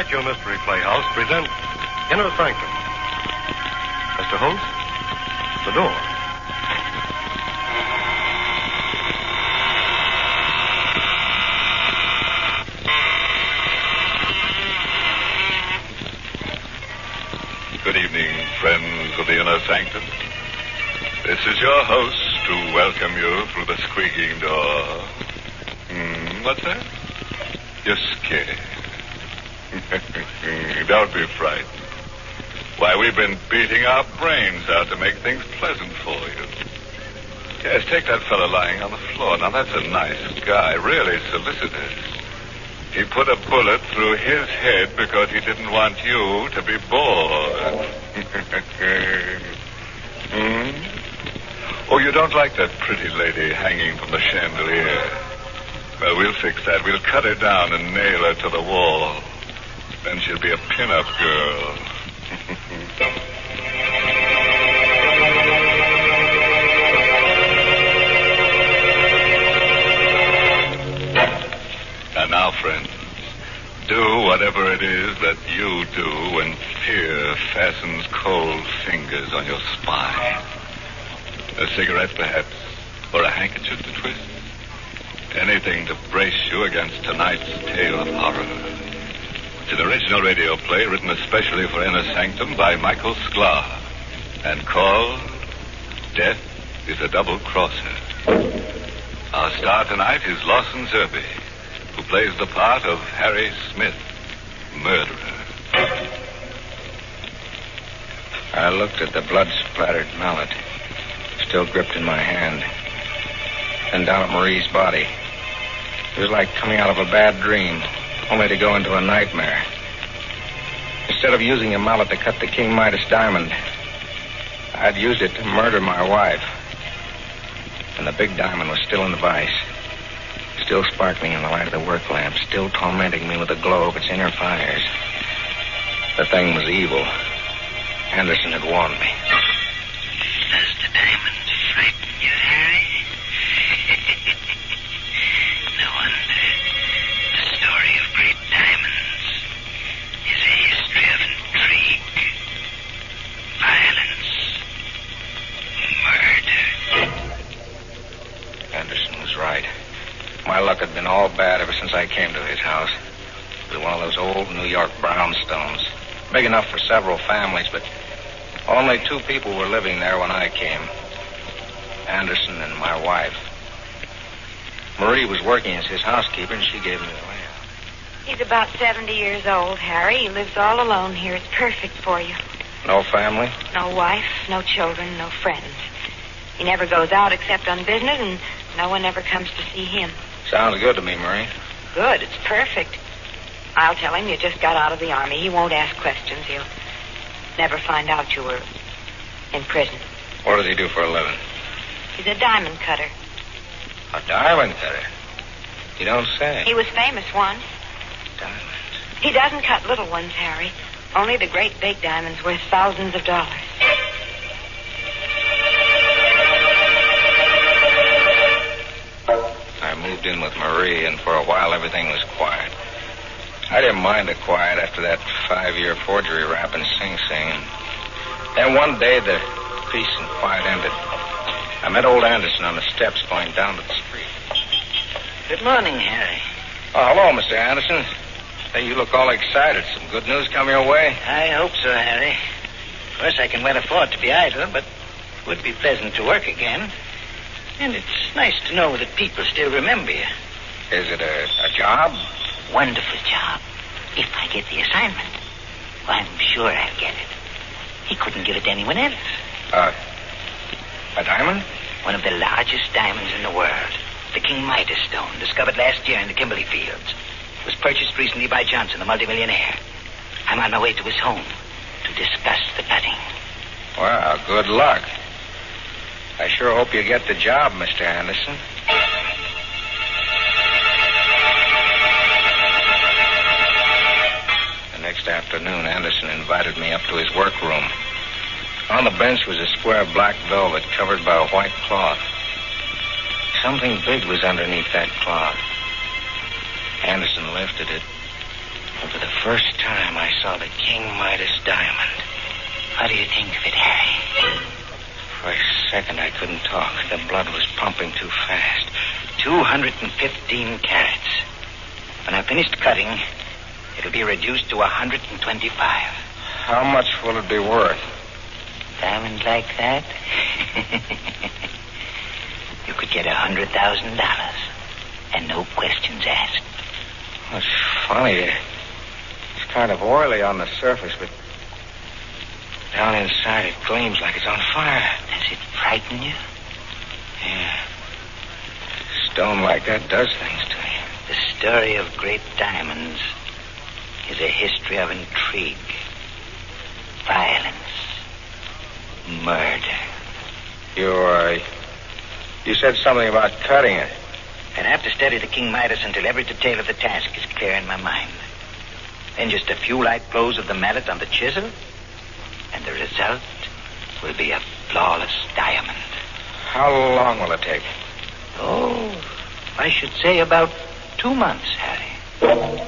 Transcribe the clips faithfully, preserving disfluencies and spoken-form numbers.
Dracula Mystery Playhouse presents Inner Sanctum. Mister Host, the door. Good evening, friends of the Inner Sanctum. This is your host to welcome you through the squeaking door. Hmm, what's that? You're scared. Don't be frightened. Why, we've been beating our brains out to make things pleasant for you. Yes, take that fellow lying on the floor. Now, that's a nice guy, really solicitous. He put a bullet through his head because he didn't want you to be bored. hmm? Oh, you don't like that pretty lady hanging from the chandelier? Well, we'll fix that. We'll cut her down and nail her to the wall. Then she'll be a pin-up girl. And now, friends, do whatever it is that you do when fear fastens cold fingers on your spine. A cigarette, perhaps, or a handkerchief to twist. Anything to brace you against tonight's tale of horror. It's an original radio play written especially for Inner Sanctum by Michael Sklar and called Death is a Double Crosser. Our star tonight is Lawson Zerbe, who plays the part of Harry Smith, murderer. I looked at the blood-splattered mallet, still gripped in my hand, and down at Marie's body. It was like coming out of a bad dream, only to go into a nightmare. Instead of using a mallet to cut the King Midas diamond, I'd used it to murder my wife. And the big diamond was still in the vise, still sparkling in the light of the work lamp, still tormenting me with the glow of its inner fires. The thing was evil. Anderson had warned me. Does the diamond frighten you, Harry? No wonder. The story of great diamonds is a history of intrigue, violence, murder. Anderson was right. My luck had been all bad ever since I came to his house. It was one of those old New York brownstones, big enough for several families, but only two people were living there when I came. Anderson and my wife. Marie was working as his housekeeper, and she gave me the layout. He's about seventy years old, Harry. He lives all alone here. It's perfect for you. No family? No wife, no children, no friends. He never goes out except on business, and no one ever comes to see him. Sounds good to me, Marie. Good. It's perfect. I'll tell him you just got out of the army. He won't ask questions. He'll never find out you were in prison. What does he do for a living? He's a diamond cutter. A diamond cutter? You don't say. He was famous once. Diamonds. He doesn't cut little ones, Harry. Only the great big diamonds worth thousands of dollars. I moved in with Marie, and for a while everything was quiet. I didn't mind the quiet after that five-year forgery rap in Sing Sing. Then one day the peace and quiet ended. I met old Anderson on the steps going down to the street. Good morning, Harry. Oh, hello, Mister Anderson. Hey, you look all excited. Some good news come your way? I hope so, Harry. Of course, I can well afford to be idle, but it would be pleasant to work again. And it's nice to know that people still remember you. Is it a, a job? Wonderful job. If I get the assignment, well, I'm sure I'll get it. He couldn't give it to anyone else. Uh, a diamond? One of the largest diamonds in the world. The King Midas stone, discovered last year in the Kimberley Fields. It was purchased recently by Johnson, the multimillionaire. I'm on my way to his home to discuss the cutting. Well, good luck. I sure hope you get the job, Mister Anderson. The next afternoon, Anderson invited me up to his workroom. On the bench was a square of black velvet covered by a white cloth. Something big was underneath that cloth. Anderson lifted it, And for the first time, I saw the King Midas diamond. What do you think of it, Harry? For a second, I couldn't talk. The blood was pumping too fast. two hundred fifteen carats. When I'm finished cutting, it'll be reduced to one hundred twenty-five. How much will it be worth? Diamond like that? You could get one hundred thousand dollars. And no questions asked. That's funny. It's kind of oily on the surface, but down inside it gleams like it's on fire. Does it frighten you? Yeah. Stone like that does things to you. The story of great diamonds is a history of intrigue, violence, murder. You, uh, you said something about cutting it. I'd have to study the King Midas until every detail of the task is clear in my mind. Then just a few light blows of the mallet on the chisel, and the result will be a flawless diamond. How long will it take? Oh, I should say about two months, Harry.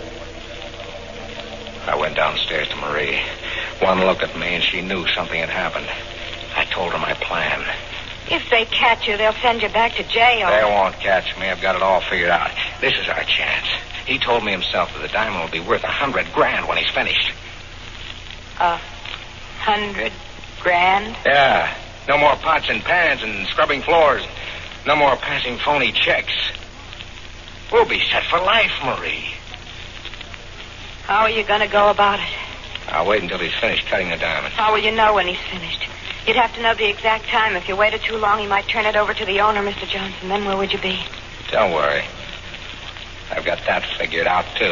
I went downstairs to Marie. One look at me, and she knew something had happened. I told her my plan. If they catch you, they'll send you back to jail. They won't catch me. I've got it all figured out. This is our chance. He told me himself that the diamond will be worth a hundred grand when he's finished. A hundred grand? Yeah. No more pots and pans and scrubbing floors. No more passing phony checks. We'll be set for life, Marie. How are you going to go about it? I'll wait until he's finished cutting the diamond. How will you know when he's finished? You'd have to know the exact time. If you waited too long, he might turn it over to the owner, Mister Johnson. Then where would you be? Don't worry. I've got that figured out, too.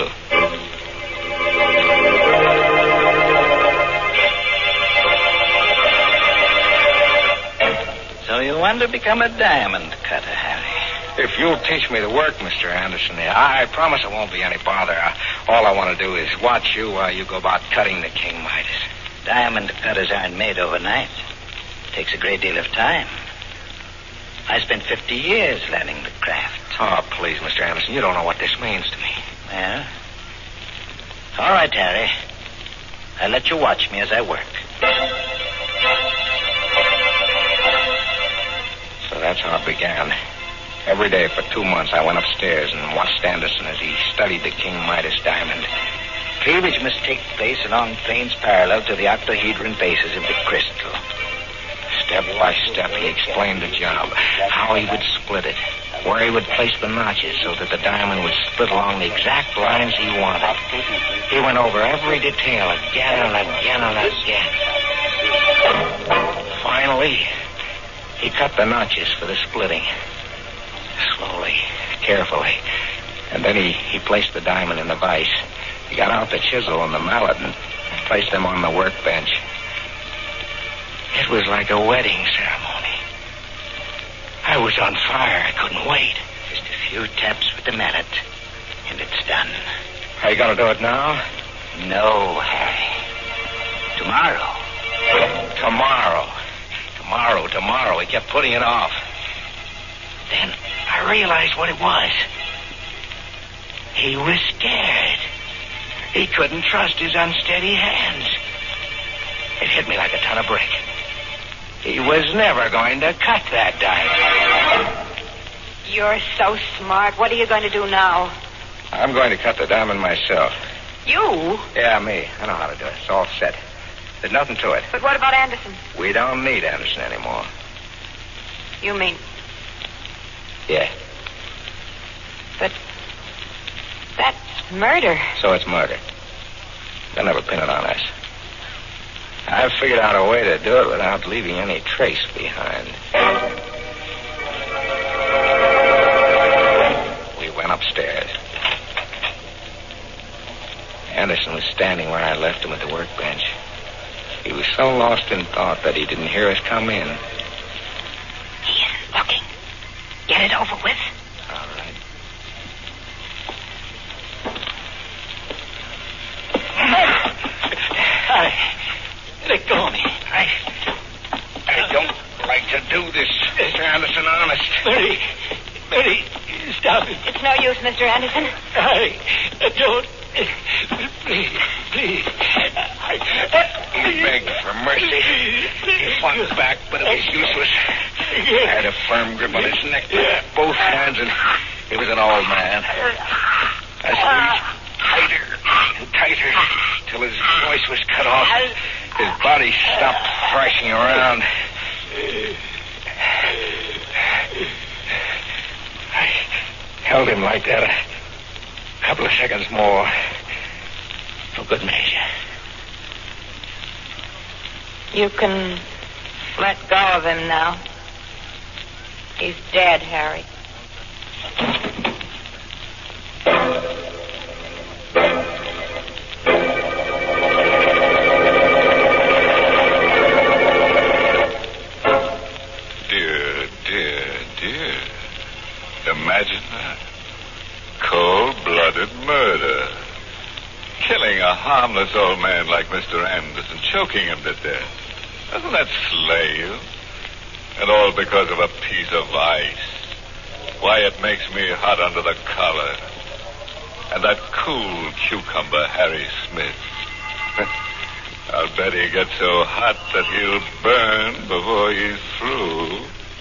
So you want to become a diamond cutter, Harry? If you'll teach me the work, Mister Anderson, I promise it won't be any bother. All I want to do is watch you while you go about cutting the King Midas. Diamond cutters aren't made overnight. It takes a great deal of time. I spent fifty years learning the craft. Oh, please, Mister Anderson, you don't know what this means to me. Well, all right, Harry. I'll let you watch me as I work. So that's how it began. Every day for two months, I went upstairs and watched Anderson as he studied the King Midas diamond. Cleavage must take place along planes parallel to the octahedron bases of the crystal. Step by step, he explained the job, how he would split it, where he would place the notches so that the diamond would split along the exact lines he wanted. He went over every detail again and again and again. Finally, he cut the notches for the splitting. Slowly, carefully. And then he, he placed the diamond in the vise. He got out the chisel and the mallet and placed them on the workbench. It was like a wedding ceremony. I was on fire. I couldn't wait. Just a few taps with the mallet, and it's done. Are you going to do it now? No, Harry. Tomorrow. Tomorrow. Tomorrow, tomorrow. He kept putting it off. Then I realized what it was. He was scared. He couldn't trust his unsteady hands. It hit me like a ton of brick. He was never going to cut that diamond. You're so smart. What are you going to do now? I'm going to cut the diamond myself. You? Yeah, me. I know how to do it. It's all set. There's nothing to it. But what about Anderson? We don't need Anderson anymore. You mean... Yeah. But that's murder. So it's murder. They'll never pin it on us. I've figured out a way to do it without leaving any trace behind. We went upstairs. Anderson was standing where I left him at the workbench. He was so lost in thought that he didn't hear us come in. He isn't looking. Get it over with. All right. Harry, let go of me. I, I don't like to do this, Mister Anderson, honest. Mary, Mary, stop it. It's no use, Mister Anderson. Harry, don't. Please, please. He begged for mercy. He fought back, but it was useless. I had a firm grip on his neck with both hands, and he was an old man. I squeezed tighter and tighter till his voice was cut off. His body stopped thrashing around. I held him like that a couple of seconds more for good measure. You can let go of him now. He's dead, Harry. Dear, dear, dear. Imagine that. Cold-blooded murder. Killing a harmless old man like Mister Anderson, choking him to death. Doesn't that slay you? And all because of a piece of ice. Why, it makes me hot under the collar. And that cool cucumber, Harry Smith. I'll bet he gets so hot that he'll burn before he's through.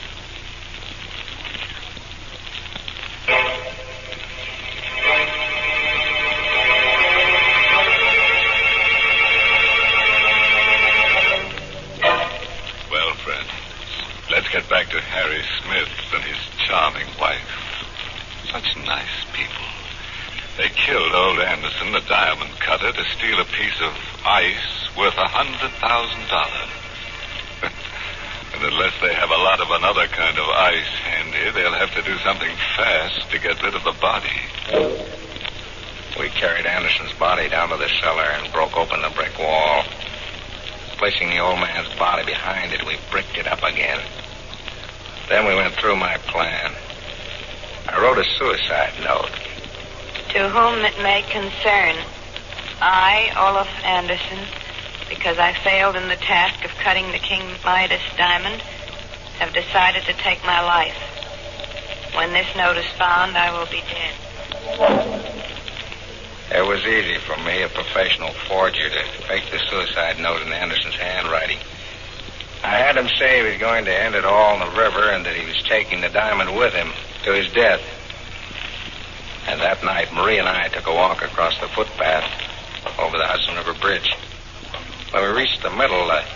Well, friends, let's get back to Harry Smith and his charming wife. Such nice people. They killed old Anderson, the diamond cutter, to steal a piece of ice worth a hundred thousand dollars. And unless they have a lot of another kind of ice handy, they'll have to do something fast to get rid of the body. We carried Anderson's body down to the cellar and broke open the brick wall. Placing the old man's body behind it, we bricked it up again. Then we went through my plan. I wrote a suicide note. To whom it may concern, I, Olaf Anderson, because I failed in the task of cutting the King Midas diamond, have decided to take my life. When this note is found, I will be dead. It was easy for me, a professional forger, to fake the suicide note in Anderson's handwriting. I had him say he was going to end it all in the river and that he was taking the diamond with him to his death. And that night, Marie and I took a walk across the footpath over the Hudson River Bridge. When we reached the middle, uh...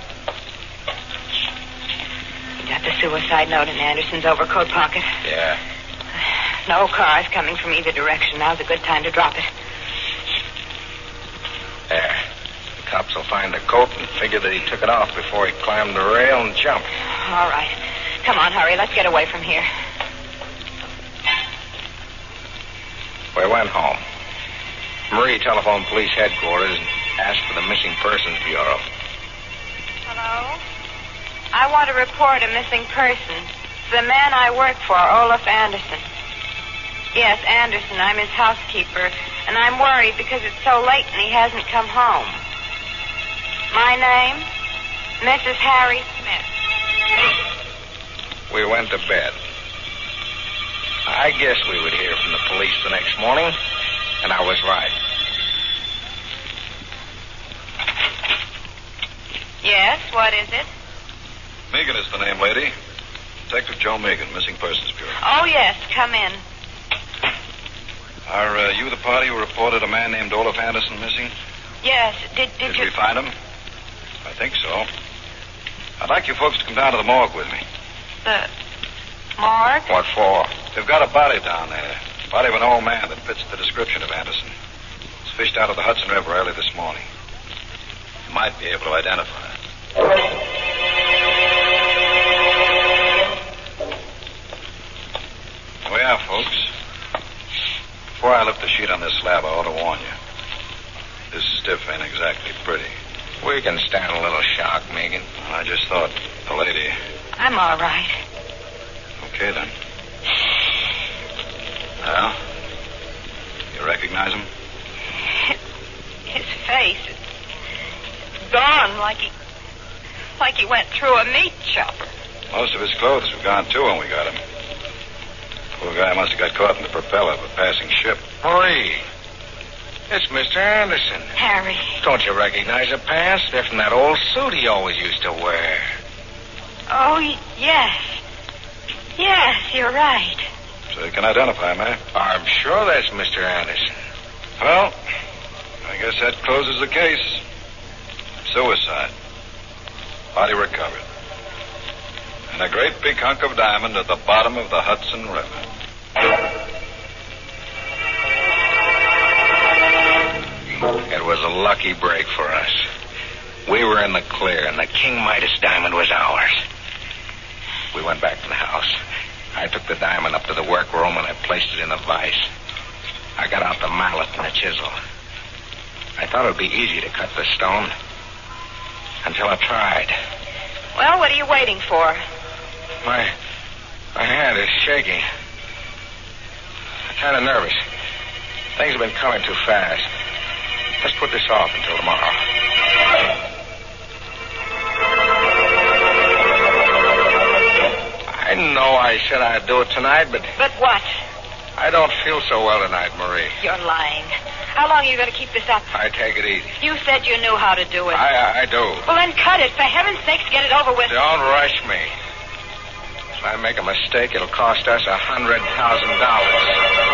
You got the suicide note in Anderson's overcoat pocket? Yeah. No cars coming from either direction. Now's a good time to drop it. There. The cops will find the coat and figure that he took it off before he climbed the rail and jumped. All right. Come on, hurry. Let's get away from here. We went home. Marie telephoned police headquarters and asked for the Missing Persons Bureau. Hello? I want to report a missing person. The man I work for, Olaf Anderson. Yes, Anderson. I'm his housekeeper, and I'm worried because it's so late and he hasn't come home. My name? Missus Harry Smith. We went to bed. I guess we would hear from the police the next morning, and I was right. Yes, what is it? Megan is the name, lady. Detective Joe Megan, Missing Persons Bureau. Oh, yes, come in. Are uh, you the party who reported a man named Olaf Anderson missing? Yes, did, did, Did you... we find him? I think so. I'd like you folks to come down to the morgue with me. The morgue? What for? They've got a body down there. Body of an old man that fits the description of Anderson. It's fished out of the Hudson River early this morning. You might be able to identify it. Oh, yeah, folks. Before I lift the sheet on this slab, I ought to warn you. This stiff ain't exactly pretty. We can stand a little shock, Megan. I just thought the lady... I'm all right. Okay, then. Well, you recognize him? His face is gone like he... like he went through a meat chopper. Most of his clothes were gone, too, when we got him. Poor guy must have got caught in the propeller of a passing ship. Marie. It's Mister Anderson. Harry. Don't you recognize the pants? They're from that old suit he always used to wear. Oh, y- yes. Yes, you're right. So you can identify him, eh? I'm sure that's Mister Anderson. Well, I guess that closes the case. Suicide. Body recovered. And a great big hunk of diamond at the bottom of the Hudson River. It was a lucky break for us. We were in the clear, and the King Midas diamond was ours. We went back to the house. I took the diamond up to the workroom, and I placed it in a vise. I got out the mallet and the chisel. I thought it would be easy to cut the stone. Until I tried. Well, what are you waiting for? My, my hand is shaking. I'm kind of nervous. Things have been coming too fast. Let's put this off until tomorrow. I know I said I'd do it tonight, but... But what? I don't feel so well tonight, Marie. You're lying. How long are you going to keep this up? I take it easy. You said you knew how to do it. I, I, I do. Well, then cut it. For heaven's sakes, get it over with. Don't rush me. If I make a mistake, it'll cost us a hundred thousand dollars.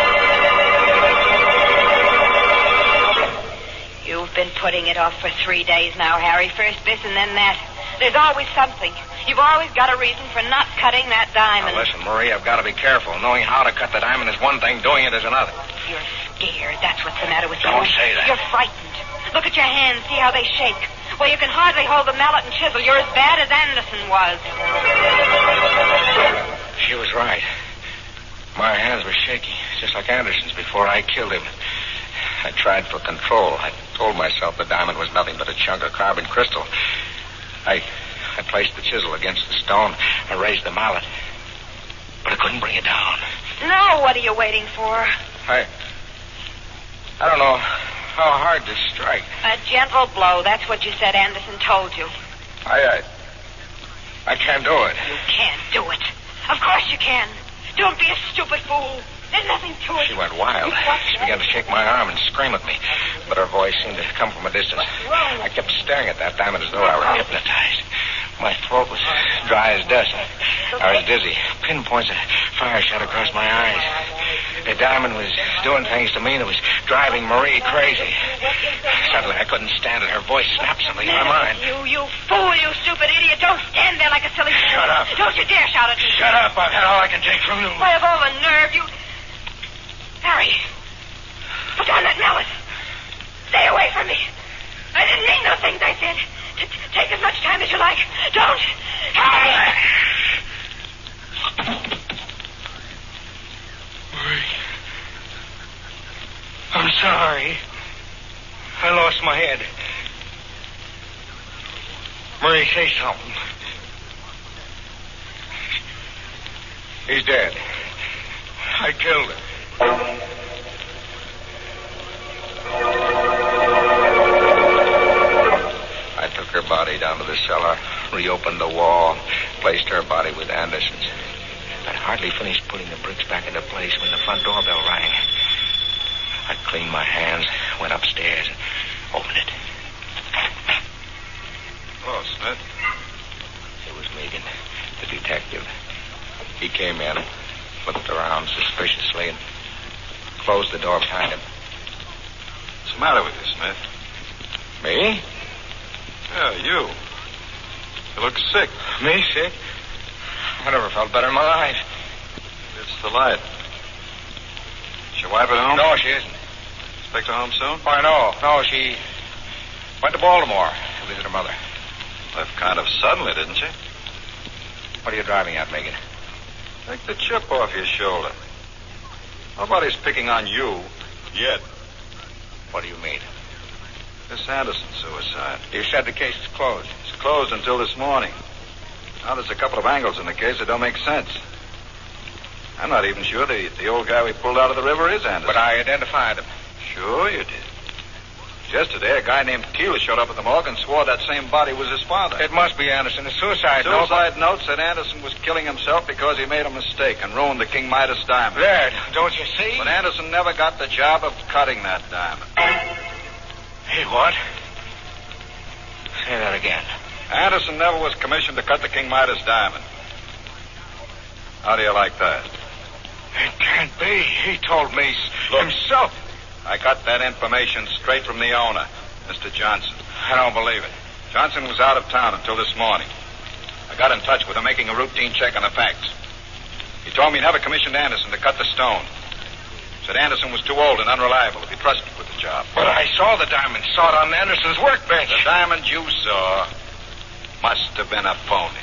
You've been putting it off for three days now, Harry. First this and then that. There's always something. You've always got a reason for not cutting that diamond. Now, listen, Marie, I've got to be careful. Knowing how to cut the diamond is one thing. Doing it is another. You're scared. That's what's the matter with you. Don't say that. You're frightened. Look at your hands. See how they shake. Well, you can hardly hold the mallet and chisel. You're as bad as Anderson was. She was right. My hands were shaky, just like Anderson's before I killed him. I tried for control. I told myself the diamond was nothing but a chunk of carbon crystal. I... I placed the chisel against the stone. I raised the mallet. But I couldn't bring it down. No, what are you waiting for? I... I don't know how hard to strike. A gentle blow. That's what you said Anderson told you. I... I, I can't do it. You can't do it. Of course you can. Don't be a stupid fool. There's nothing to it. She went wild. She began to shake my arm and scream at me. But her voice seemed to come from a distance. I kept staring at that diamond as though I were hypnotized. My throat was dry as dust. I was dizzy. Pinpoints of fire shot across my eyes. The diamond was doing things to me that was driving Marie crazy. Suddenly, I couldn't stand it. Her voice snapped something in my mind. You, you fool, you stupid idiot. Don't stand there like a silly... Shut up. Don't you dare shout at me. Shut up. I've had all I can take from you. Why, of all the nerve, you... Harry, put down that mallet. Stay away from me. I didn't mean those things I said. T- take as much time as you like. Don't. Harry! Marie. I'm sorry. I lost my head. Marie, say something. He's dead. I killed him. I took her body down to the cellar, reopened the wall, placed her body with Anderson's. I'd hardly finished putting the bricks back into place when the front doorbell rang. I cleaned my hands, went upstairs, and opened it. Hello, Smith. It was Megan, the detective. He came in, looked around suspiciously, and closed the door behind him. What's the matter with you, Smith? Me? Yeah, you. You look sick. Me sick? I never felt better in my life. It's the light. Is your wife at home? No, she isn't. Expect her home soon? Why, no. No, she went to Baltimore to visit her mother. Left kind of suddenly, didn't she? What are you driving at, Megan? Take the chip off your shoulder. Nobody's picking on you yet. What do you mean? Miss Anderson suicide. You said the case is closed. It's closed until this morning. Now there's a couple of angles in the case that don't make sense. I'm not even sure the, the old guy we pulled out of the river is Anderson. But I identified him. Sure you did. Yesterday, a guy named Keeler showed up at the morgue and swore that same body was his father. It must be Anderson. A suicide note. Suicide note said Anderson was killing himself because he made a mistake and ruined the King Midas diamond. There, don't you see? But Anderson never got the job of cutting that diamond. Hey, what? Say that again. Anderson never was commissioned to cut the King Midas diamond. How do you like that? It can't be. He told me Look. himself. I got that information straight from the owner, Mister Johnson. I don't believe it. Johnson was out of town until this morning. I got in touch with him, making a routine check on the facts. He told me he never commissioned Anderson to cut the stone. Said Anderson was too old and unreliable to be trusted with the job. But I saw the diamond. Saw it on Anderson's workbench. The diamond you saw must have been a phony.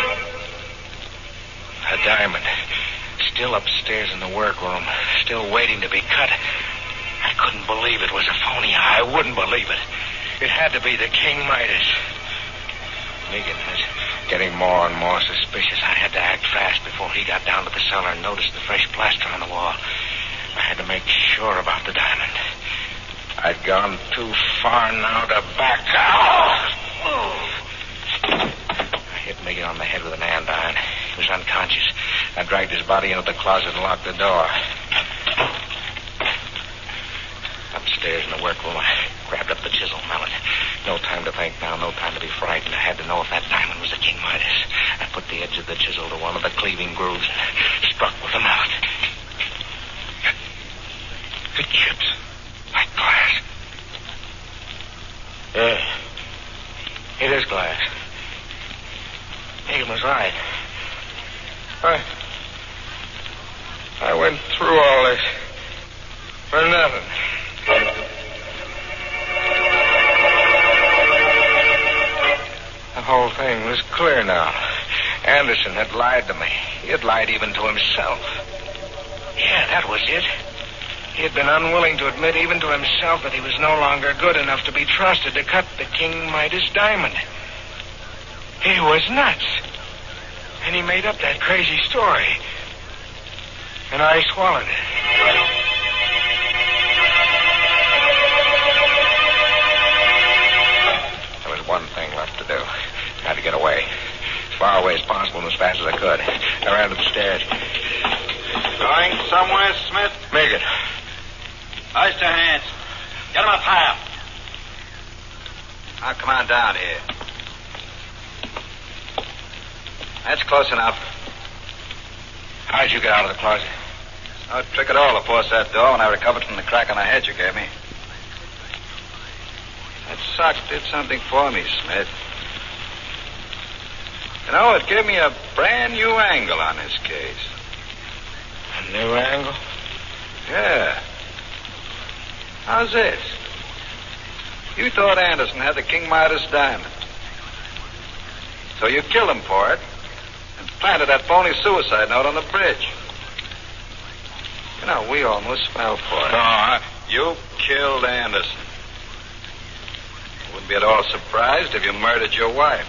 A diamond. Still upstairs in the workroom. Still waiting to be cut. I couldn't believe it was a phony. I wouldn't believe it. It had to be the King Midas. Megan was getting more and more suspicious. I had to act fast before he got down to the cellar and noticed the fresh plaster on the wall. I had to make sure about the diamond. I'd gone too far now to back out. I hit Megan on the head with an andiron. He was unconscious. I dragged his body into the closet and locked the door. Upstairs in the workroom, I grabbed up the chisel mallet. No time to think now, no time to be frightened. I had to know if that diamond was the King Midas. I put the edge of the chisel to one of the cleaving grooves and struck with the mallet. It chips like glass. Yeah, it is glass. Megan was right. I, I went through all this for nothing. The whole thing was clear now. Anderson had lied to me. He had lied even to himself. Yeah, that was it. He had been unwilling to admit even to himself that he was no longer good enough to be trusted to cut the King Midas diamond. He was nuts. And he made up that crazy story. And I swallowed it. One thing left to do. I had to get away. As far away as possible and as fast as I could. I ran up the stairs. Going somewhere, Smith? Megan. Hoist your hands. Get him up higher. Now, come on down here. That's close enough. How'd you get out of the closet? No trick at all to force that door when I recovered from the crack on the head you gave me. That sock did something for me, Smith. You know, it gave me a brand new angle on this case. A new angle? Yeah. How's this? You thought Anderson had the King Midas diamond. So you killed him for it and planted that phony suicide note on the bridge. You know, we almost fell for it. No, I... You killed Anderson. Wouldn't be at all surprised if you murdered your wife.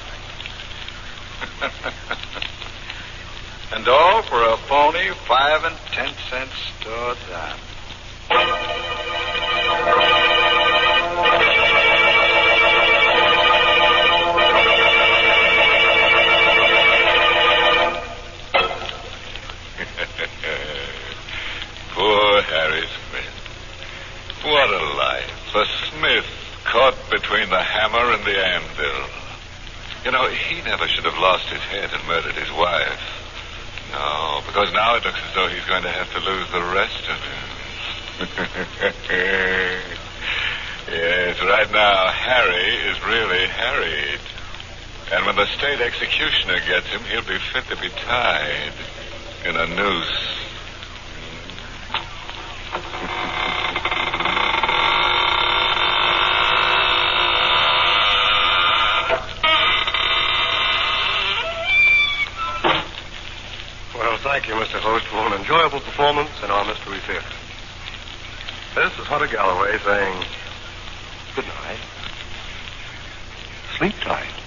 And all for a phony five and ten cent store diamond. Poor Harry Smith. What a life. A Smith caught between the hammer and the anvil. You know, he never should have lost his head and murdered his wife. No, because now it looks as though he's going to have to lose the rest of him. Yes, right now, Harry is really harried. And when the state executioner gets him, he'll be fit to be tied in a noose. Thank you, Mister Host, for an enjoyable performance in our Mystery Theater. This is Hunter Galloway saying good night. Sleep tight.